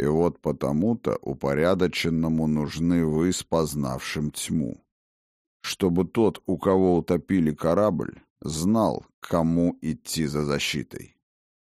И вот потому-то упорядоченному нужны вы с познавшим тьму, чтобы тот, у кого утопили корабль, знал, к кому идти за защитой.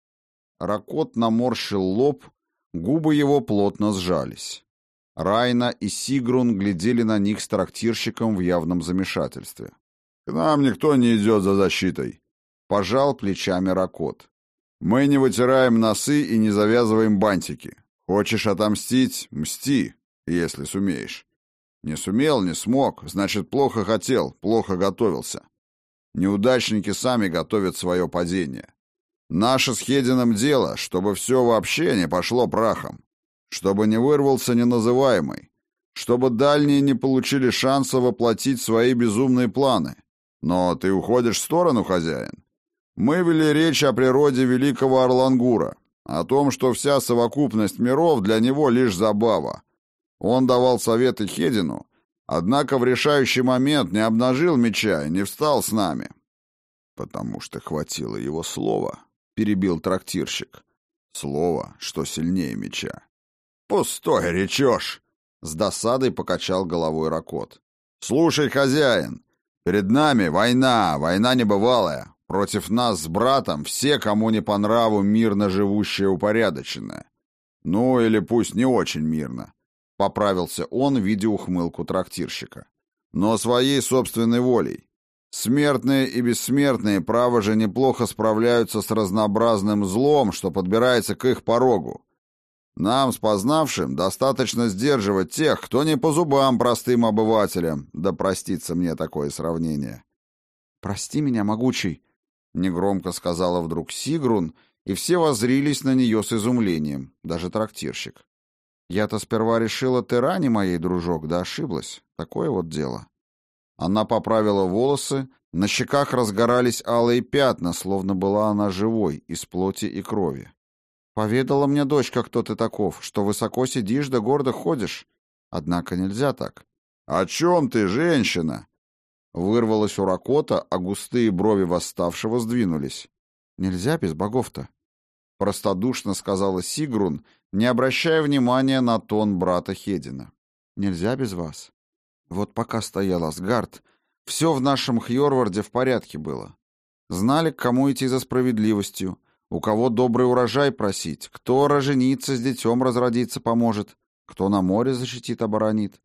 Ракот наморщил лоб, губы его плотно сжались. Райна и Сигрун глядели на них с трактирщиком в явном замешательстве. «К нам никто не идет за защитой», — пожал плечами Ракот. «Мы не вытираем носы и не завязываем бантики. Хочешь отомстить — мсти, если сумеешь. Не сумел, не смог, значит, плохо хотел, плохо готовился. Неудачники сами готовят свое падение. Наше с Хедином дело, чтобы все вообще не пошло прахом, чтобы не вырвался неназываемый, чтобы дальние не получили шанса воплотить свои безумные планы. Но ты уходишь в сторону, хозяин. Мы вели речь о природе великого Орлангура, о том, что вся совокупность миров для него лишь забава. Он давал советы Хедину, однако в решающий момент не обнажил меча и не встал с нами. «Потому что хватило его слова», — перебил трактирщик. «Слово, что сильнее меча». «Пустой речешь!» — с досадой покачал головой Ракот. «Слушай, хозяин, перед нами война, война небывалая. Против нас с братом все, кому не по нраву мирно живущее упорядоченное. Ну, или пусть не очень мирно», — поправился он, видя ухмылку трактирщика. «Но своей собственной волей. Смертные и бессмертные, право же, неплохо справляются с разнообразным злом, что подбирается к их порогу. Нам, с познавшим, достаточно сдерживать тех, кто не по зубам простым обывателям, да простится мне такое сравнение». «Прости меня, могучий», — негромко сказала вдруг Сигрун, и все воззрились на нее с изумлением, даже трактирщик. «Я-то сперва решила, ты рани моей, дружок, да ошиблась. Такое вот дело». Она поправила волосы, на щеках разгорались алые пятна, словно была она живой, из плоти и крови. «Поведала мне дочка, кто ты таков, что высоко сидишь да гордо ходишь. Однако нельзя так». «О чем ты, женщина?» Вырвалось у Ракота, а густые брови восставшего сдвинулись. «Нельзя без богов-то», — простодушно сказала Сигрун, не обращая внимания на тон брата Хедина. «Нельзя без вас. Вот пока стоял Асгард, все в нашем Хьорварде в порядке было. Знали, к кому идти за справедливостью, у кого добрый урожай просить, кто рожениться с детем разродиться поможет, кто на море защитит, оборонит».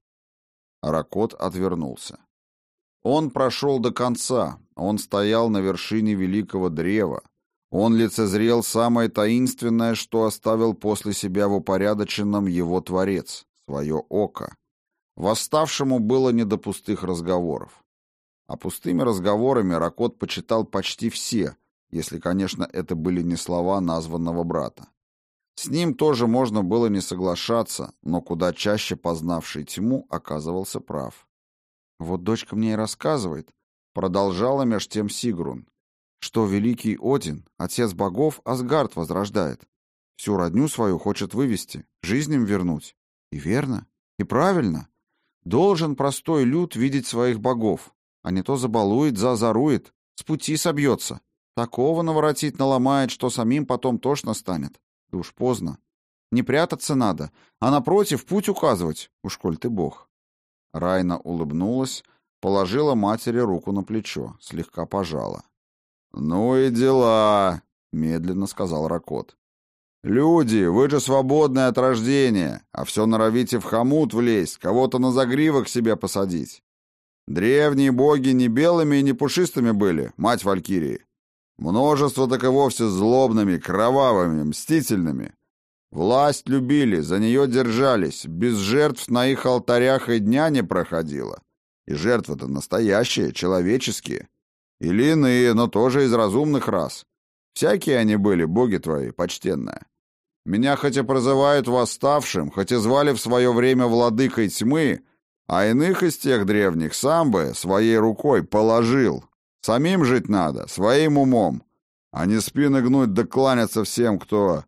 Ракот отвернулся. Он прошел до конца, он стоял на вершине великого древа, он лицезрел самое таинственное, что оставил после себя в упорядоченном его Творец, свое око. Восставшему было не до пустых разговоров. А пустыми разговорами Ракот почитал почти все, если, конечно, это были не слова названного брата. С ним тоже можно было не соглашаться, но куда чаще познавший тьму оказывался прав. «Вот дочка мне и рассказывает», — продолжала меж тем Сигрун, «что великий Один, отец богов, Асгард возрождает. Всю родню свою хочет вывести, жизнь им вернуть. И верно, и правильно. Должен простой люд видеть своих богов, а не то забалует, заозорует, с пути собьется. Такого наворотить наломает, что самим потом тошно станет. И уж поздно. Не прятаться надо, а напротив путь указывать, уж коль ты бог». Райна улыбнулась, положила матери руку на плечо, слегка пожала. «Ну и дела», — медленно сказал Ракот. «Люди, вы же свободны от рождения, а все норовите в хомут влезть, кого-то на загривок себе посадить. Древние боги не белыми и не пушистыми были, мать Валькирии. Множество так и вовсе злобными, кровавыми, мстительными. Власть любили, за нее держались, без жертв на их алтарях и дня не проходило. И жертвы-то настоящие, человеческие. Или иные, но тоже из разумных рас. Всякие они были, боги твои, почтенная. Меня хоть и прозывают восставшим, хоть и звали в свое время владыкой тьмы, а иных из тех древних сам бы своей рукой положил. Самим жить надо, своим умом, а не спины гнуть да кланяться всем, кто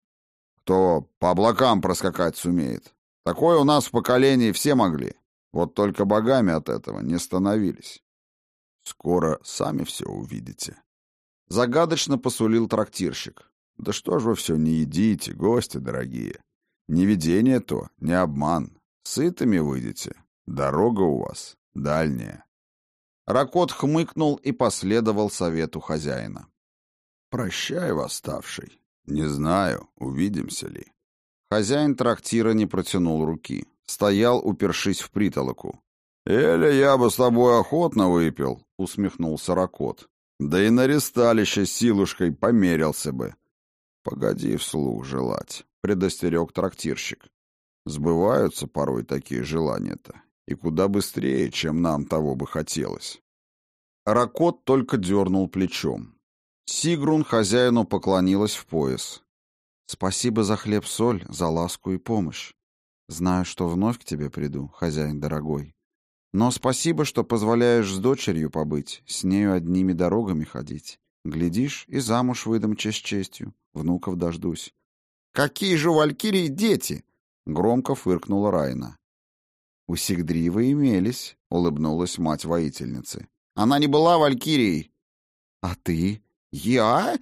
по облакам проскакать сумеет. Такое у нас в поколении все могли. Вот только богами от этого не становились. Скоро сами все увидите. Загадочно посулил трактирщик. Да что ж вы все не едите, гости дорогие? Не видение то, не обман. Сытыми выйдете. Дорога у вас дальняя». Ракот хмыкнул и последовал совету хозяина. «Прощай, восставший. Не знаю, увидимся ли». Хозяин трактира не протянул руки. Стоял, упершись в притолоку. «Эля, я бы с тобой охотно выпил», — усмехнулся Ракот. «Да и на ресталище силушкой померился бы». «Погоди вслух желать», — предостерег трактирщик. «Сбываются порой такие желания-то, и куда быстрее, чем нам того бы хотелось». Ракот только дернул плечом. Сигрун хозяину поклонилась в пояс. «Спасибо за хлеб-соль, за ласку и помощь. Знаю, что вновь к тебе приду, хозяин дорогой. Но спасибо, что позволяешь с дочерью побыть, с нею одними дорогами ходить. Глядишь, и замуж выдам честь честью, внуков дождусь». «Какие же у валькирии дети?» — громко фыркнула Райна. «У Сигдривы имелись», — улыбнулась мать воительницы. «Она не была валькирией». «А ты?» «Я?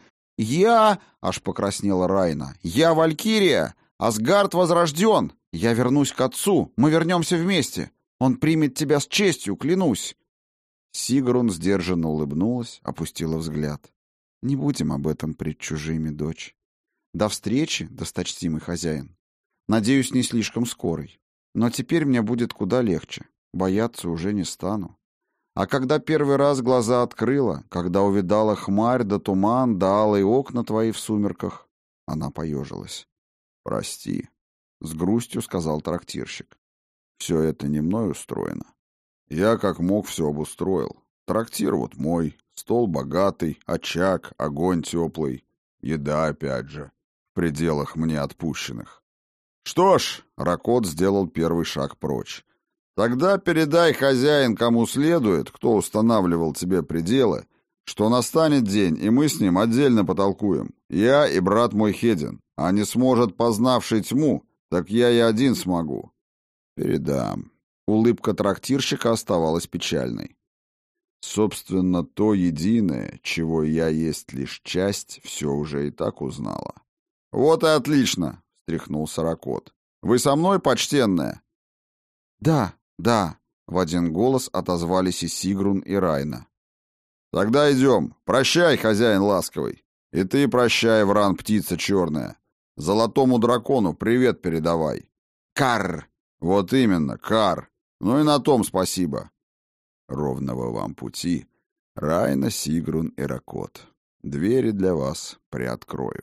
— аж покраснела Райна. — Я валькирия! Асгард возрожден! Я вернусь к отцу, мы вернемся вместе! Он примет тебя с честью, клянусь!» Сигрун сдержанно улыбнулась, опустила взгляд. «Не будем об этом пред чужими, дочь. До встречи, досточтимый хозяин. Надеюсь, не слишком скорой. Но теперь мне будет куда легче. Бояться уже не стану. А когда первый раз глаза открыла, когда увидала хмарь да туман да алые окна твои в сумерках, она поежилась. «Прости», — с грустью сказал трактирщик. «Все это не мной устроено. Я как мог все обустроил. Трактир вот мой, стол богатый, очаг, огонь теплый, еда опять же, в пределах мне отпущенных». «Что ж», — Ракот сделал первый шаг прочь, «тогда передай, хозяин, кому следует, кто устанавливал тебе пределы, что настанет день, и мы с ним отдельно потолкуем. Я и брат мой Хедин. А не сможет, познавший тьму, так я и один смогу». «Передам». Улыбка трактирщика оставалась печальной. «Собственно, то единое, чего я есть лишь часть, все уже и так узнала». «Вот и отлично», — встряхнулся Ракот. «Вы со мной, почтенная?» «Да, да», — в один голос отозвались и Сигрун, и Райна. «Тогда идем. Прощай, хозяин ласковый. И ты прощай, Вран, птица черная. Золотому дракону привет передавай». «Карр!» «Вот именно, Карр. Ну и на том спасибо». «Ровного вам пути, Райна, Сигрун и Ракот. Двери для вас приоткрою».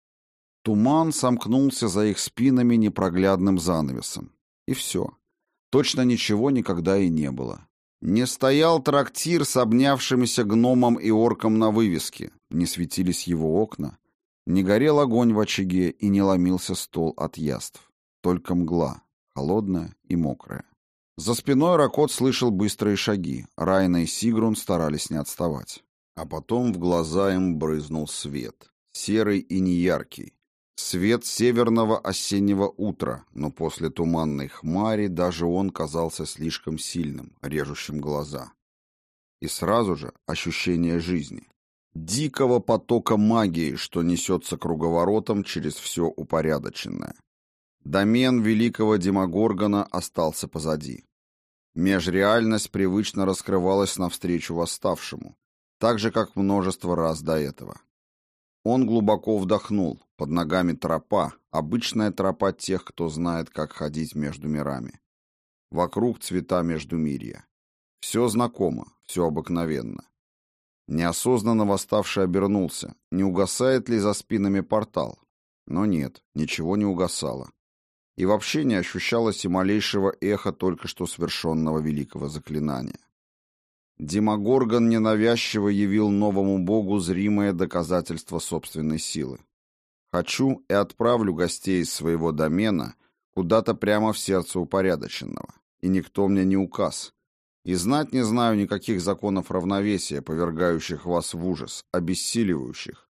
Туман сомкнулся за их спинами непроглядным занавесом. И все. Точно ничего никогда и не было. Не стоял трактир с обнявшимися гномом и орком на вывеске, не светились его окна, не горел огонь в очаге и не ломился стол от яств. Только мгла, холодная и мокрая. За спиной Ракот слышал быстрые шаги, Райна и Сигрун старались не отставать. А потом в глаза им брызнул свет, серый и неяркий. Свет северного осеннего утра, но после туманной хмари даже он казался слишком сильным, режущим глаза. И сразу же ощущение жизни. Дикого потока магии, что несется круговоротом через все упорядоченное. Домен великого Демогоргона остался позади. Межреальность привычно раскрывалась навстречу восставшему, так же, как множество раз до этого. Он глубоко вдохнул. Под ногами тропа, обычная тропа тех, кто знает, как ходить между мирами. Вокруг цвета междумирья. Все знакомо, все обыкновенно. Неосознанно восставший обернулся. Не угасает ли за спинами портал? Но нет, ничего не угасало. И вообще не ощущалось и малейшего эха только что свершенного великого заклинания. Демогоргон ненавязчиво явил новому богу зримое доказательство собственной силы. Хочу и отправлю гостей из своего домена куда-то прямо в сердце упорядоченного. И никто мне не указ. И знать не знаю никаких законов равновесия, повергающих вас в ужас, обессиливающих,